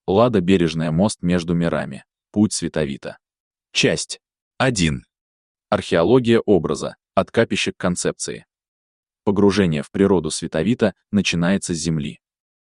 Лада Бережная, мост между мирами. Путь Световита. Часть 1. Археология образа. От капища к концепции. Погружение в природу Световита начинается с земли.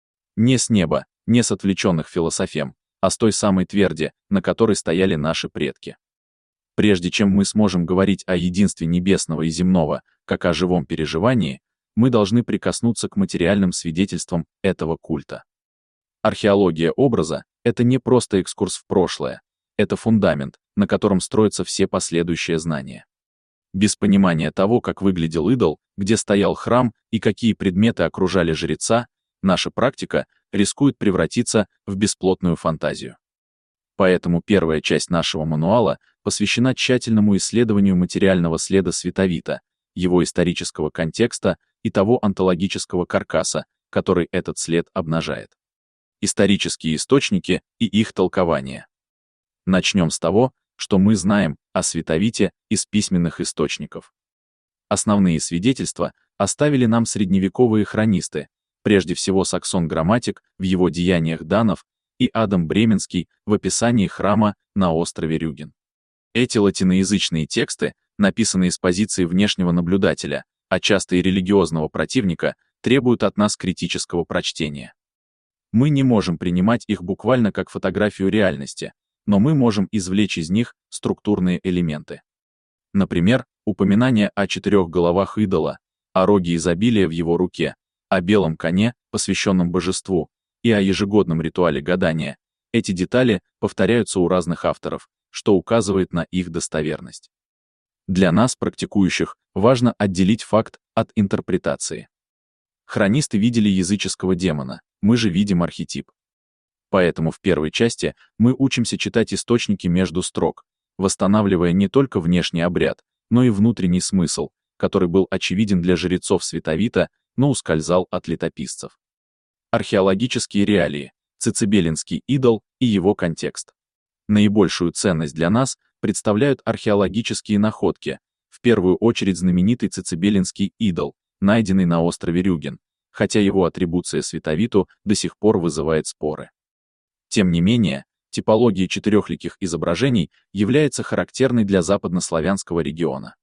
Не с неба, не с отвлеченных философем, а с той самой тверди, на которой стояли наши предки. Прежде чем мы сможем говорить о единстве небесного и земного, как о живом переживании, мы должны прикоснуться к материальным свидетельствам этого культа. Археология образа — это не просто экскурс в прошлое, это фундамент, на котором строятся все последующие знания. Без понимания того, как выглядел идол, где стоял храм и какие предметы окружали жреца, наша практика рискует превратиться в бесплотную фантазию. Поэтому первая часть нашего мануала посвящена тщательному исследованию материального следа Световита, его исторического контекста и того онтологического каркаса, который этот след обнажает. Исторические источники и их толкование. Начнем с того, что мы знаем о Световите из письменных источников. Основные свидетельства оставили нам средневековые хронисты, прежде всего Саксон Грамматик в его деяниях Данов и Адам Бременский в описании храма на острове Рюген. Эти латиноязычные тексты, написанные с позиции внешнего наблюдателя, а часто и религиозного противника, требуют от нас критического прочтения. Мы не можем принимать их буквально как фотографию реальности, но мы можем извлечь из них структурные элементы. Например, упоминание о 4 головах идола, о роге изобилия в его руке, о белом коне, посвященном божеству, и о ежегодном ритуале гадания. Эти детали повторяются у разных авторов, что указывает на их достоверность. Для нас, практикующих, важно отделить факт от интерпретации. Хронисты видели языческого демона, мы же видим архетип. Поэтому в первой части мы учимся читать источники между строк, восстанавливая не только внешний обряд, но и внутренний смысл, который был очевиден для жрецов Световита, но ускользал от летописцев. Археологические реалии, цицибелинский идол и его контекст. Наибольшую ценность для нас представляют археологические находки, в первую очередь знаменитый цицибелинский идол, найденный на острове Рюген, хотя его атрибуция Световиту до сих пор вызывает споры. Тем не менее, типология четырехликих изображений является характерной для западнославянского региона.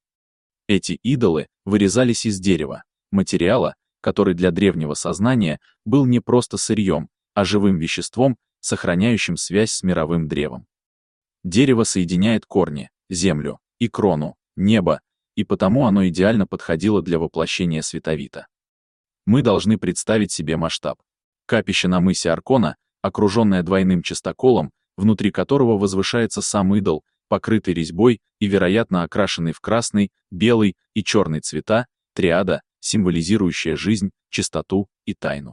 Эти идолы вырезались из дерева, материала, который для древнего сознания был не просто сырьем, а живым веществом, сохраняющим связь с мировым древом. Дерево соединяет корни, землю и крону, небо, и потому оно идеально подходило для воплощения Световита. Мы должны представить себе масштаб. Капище на мысе Аркона, окруженное двойным частоколом, внутри которого возвышается сам идол, покрытый резьбой и, вероятно, окрашенный в красный, белый и черный цвета, триада, символизирующая жизнь, чистоту и тайну.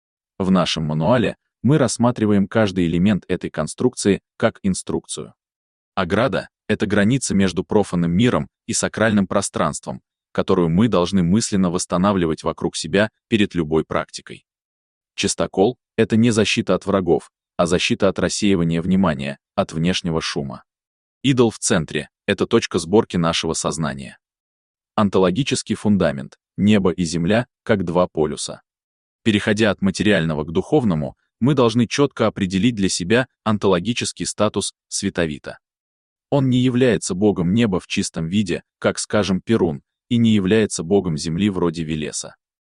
В нашем мануале мы рассматриваем каждый элемент этой конструкции как инструкцию. Ограда — это граница между профанным миром и сакральным пространством, которую мы должны мысленно восстанавливать вокруг себя перед любой практикой. Частокол — это не защита от врагов, а защита от рассеивания внимания, от внешнего шума. Идол в центре — это точка сборки нашего сознания. Онтологический фундамент — небо и земля, как два полюса. Переходя от материального к духовному, мы должны четко определить для себя онтологический статус Световита. Он не является богом неба в чистом виде, как, скажем, Перун, и не является богом земли вроде Велеса.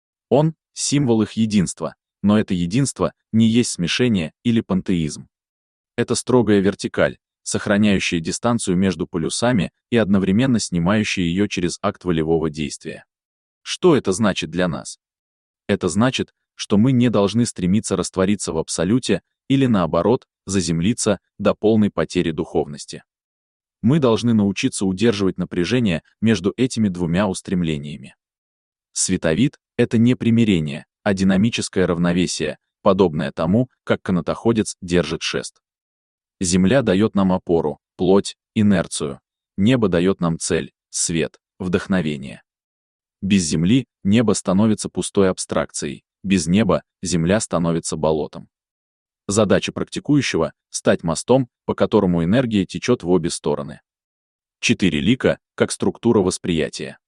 Он — символ их единства, но это единство не есть смешение или пантеизм. Это строгая вертикаль, сохраняющая дистанцию между полюсами и одновременно снимающая ее через акт волевого действия. Что это значит для нас? Это значит, что мы не должны стремиться раствориться в абсолюте или, наоборот, заземлиться до полной потери духовности. Мы должны научиться удерживать напряжение между этими двумя устремлениями. Световит — это не примирение, а динамическое равновесие, подобное тому, как канатоходец держит шест. Земля дает нам опору, плоть, инерцию. Небо дает нам цель, свет, вдохновение. Без земли небо становится пустой абстракцией, без неба земля становится болотом. Задача практикующего — стать мостом, по которому энергия течет в обе стороны. 4 лика как структура восприятия.